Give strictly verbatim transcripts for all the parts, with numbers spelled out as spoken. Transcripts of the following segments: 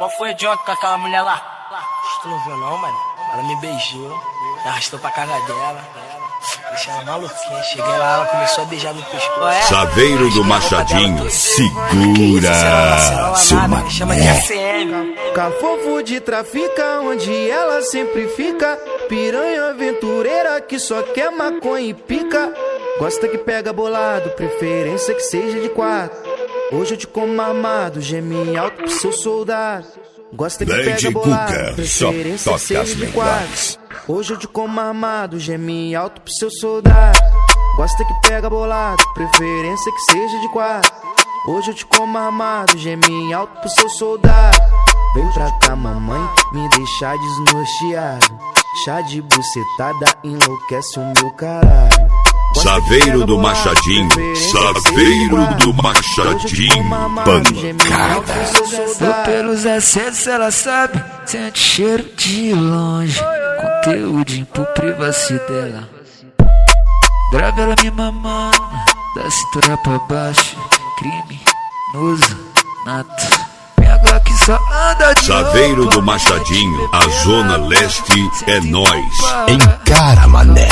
Qual foi de ontem com aquela mulher lá? Tu não viu não, mano? Ela me beijou, me arrastou pra casa dela. Deixa ela maluquinha. Cheguei lá, ela começou a beijar no pescoço. Saveiro do Machadinho, segura seu mané. Chama de A C M. Cafofo de trafica, onde ela sempre fica. Piranha aventureira que só quer maconha e pica. Gosta que pega bolado, preferência que seja de quatro. Hoje eu te como armado, geme alto pro seu soldado. Gosta que Lady pega bolado, Cuca, preferência só que toca seja as de quatro. melhores. Hoje eu te como armado, geme alto pro seu soldado. Gosta que pega bolado, preferência que seja de quatro. Hoje eu te como armado, geme alto pro seu soldado. Vem pra cá, mamãe, me deixar desnorteado. Chá de bucetada enlouquece o meu caralho. Saveiro do Machadinho, Saveiro do Machadinho, pancada. Vou pelos acessos, ela sabe, sente cheiro de longe. Conteúdo pro privacidade dela. Grava ela me mamando, da cintura pra baixo. Criminoso, nato. Minha Glock só anda de Saveiro do Machadinho, a zona leste é nós. Encara, mané.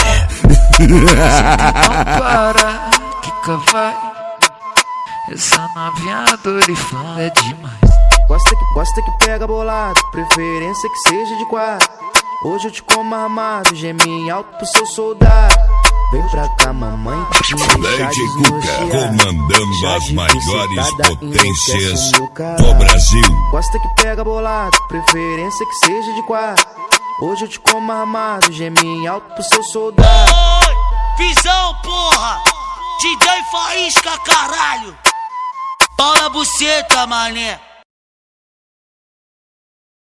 Não para, Kika vai. Essa novinha dorifã é demais. Gosta que, gosta que pega bolado, preferência que seja de quatro. Hoje eu te como armado, geme alto pro seu soldado. Vem pra cá, mamãe, me deixar Lady Cuca, desnorteado. comandando Chá as de maiores bucetada potências enlouquece o meu do caralho. Brasil. Gosta que pega bolado, preferência que seja de quatro. Hoje eu te como armado, geme alto pro seu soldado. Oi, visão, porra! Te dei faísca, caralho! Pau na buceta, mané!